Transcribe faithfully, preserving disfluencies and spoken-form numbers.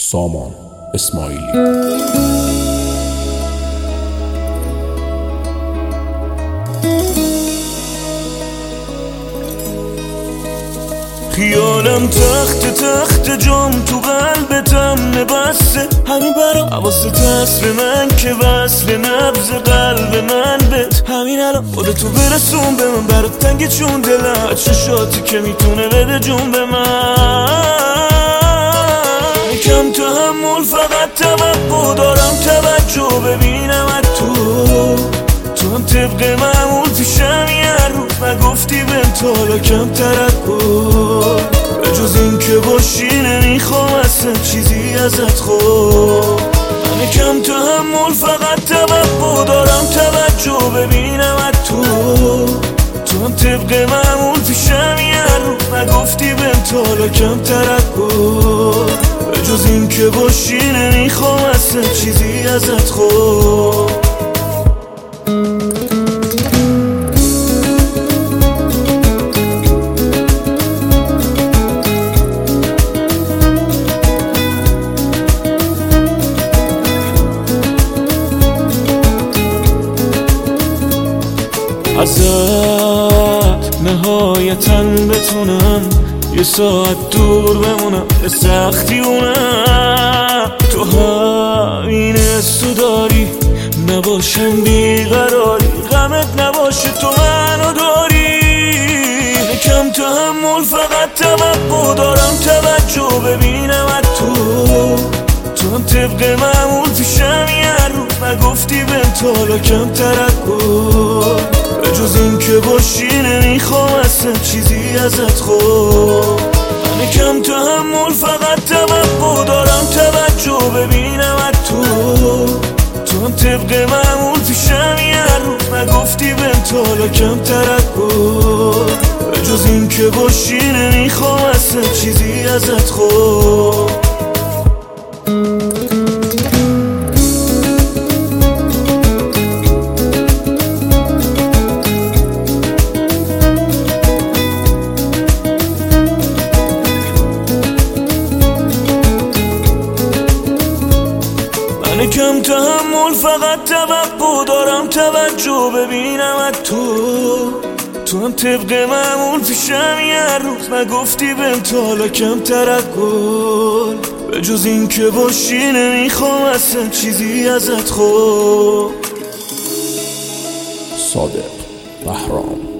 سامان اسماعیلی. خیالم تخت تخت جام تو قلبتم نبسته، همین برا حواست هست به من که وصل نبض قلب من بد. همین الان خودتو برسون به من، برات تنگ چون دلم چشاتی که میتونه بده جون به من. کم تحمل فقط توقع دارم توجه ببینم از تو، تو هم طبق معمول پیشم یه روز نگفتی بهم تا حالا کم ترکر. به جز این که باشی نمیخوام اصلا چیزی ازت خود. من کم تحمل فقط توقع دارم توجه ببینم از تو، تو هم طبق معمول پیشم یه روز نگفتی بهم تا حالا کم ترکر. به جز این که باشی نمیخوام اصلا چیزی ازت خود. ازت نهایتاً بتونم یه ساعت دور بمونم، به سختی اونم تو همین حسو داری، نباشم بیقراری غمت نباشه تو منو داری. کم تحمل فقط توقع دارم توجه ببینم از تو، تو هم طبق معمول پیشم یه روز نگفتی بهم تا حالا کم ترکر. به جز این که باشی نمیخوام اصلا چیزی ازت خود. من کم تحمل فقط توقع دارم توجه ببینم از تو، تو هم طبق معمول پیشم یه روز نگفتی بهم تا حالا کم ترکر. به جز این که باشی نمیخوام اصلا چیزی ازت خود. من کم تحمل فقط توقع دارم توجه ببینم از تو، تو هم طبق معمول پیشم یه روز نگفتی بهم تا حالا کم ترکر. به جز این که باشی نمیخوام اصلا چیزی ازت خود. صادق بهرام.